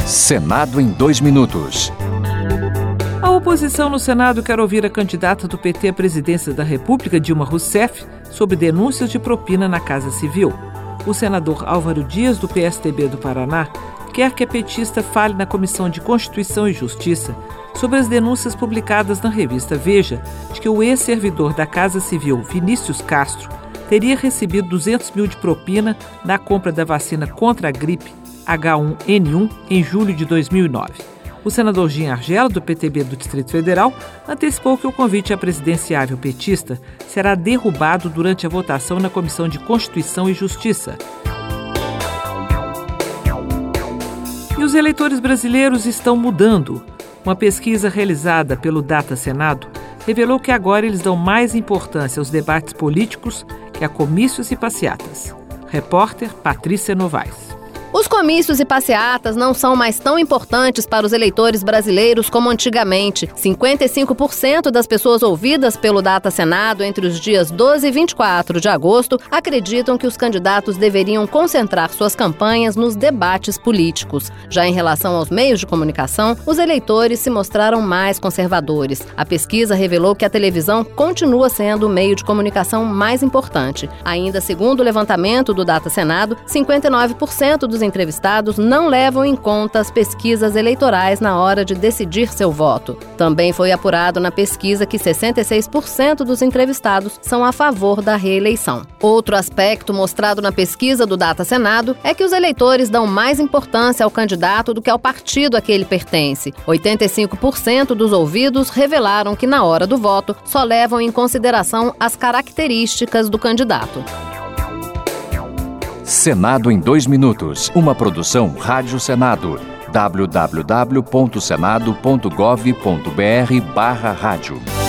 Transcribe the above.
Senado em 2 minutos. A oposição no Senado quer ouvir a candidata do PT à presidência da República, Dilma Rousseff, sobre denúncias de propina na Casa Civil. O senador Álvaro Dias, do PSDB do Paraná, quer que a petista fale na Comissão de Constituição e Justiça sobre as denúncias publicadas na revista Veja de que o ex-servidor da Casa Civil, Vinícius Castro, teria recebido 200 mil de propina na compra da vacina contra a gripe H1N1 em julho de 2009. O senador Gin Argelo, do PTB do Distrito Federal, antecipou que o convite à presidenciável petista será derrubado durante a votação na Comissão de Constituição e Justiça. E os eleitores brasileiros estão mudando. Uma pesquisa realizada pelo Data Senado revelou que agora eles dão mais importância aos debates políticos que a comícios e passeatas. Repórter Patrícia Novaes. Os comícios e passeatas não são mais tão importantes para os eleitores brasileiros como antigamente. 55% das pessoas ouvidas pelo Data Senado entre os dias 12 e 24 de agosto acreditam que os candidatos deveriam concentrar suas campanhas nos debates políticos. Já em relação aos meios de comunicação, os eleitores se mostraram mais conservadores. A pesquisa revelou que a televisão continua sendo o meio de comunicação mais importante. Ainda segundo o levantamento do Data Senado, 59% dos entrevistados não levam em conta as pesquisas eleitorais na hora de decidir seu voto. Também foi apurado na pesquisa que 66% dos entrevistados são a favor da reeleição. Outro aspecto mostrado na pesquisa do Data Senado é que os eleitores dão mais importância ao candidato do que ao partido a que ele pertence. 85% dos ouvidos revelaram que na hora do voto só levam em consideração as características do candidato. Senado em 2 minutos. Uma produção Rádio Senado. www.senado.gov.br/rádio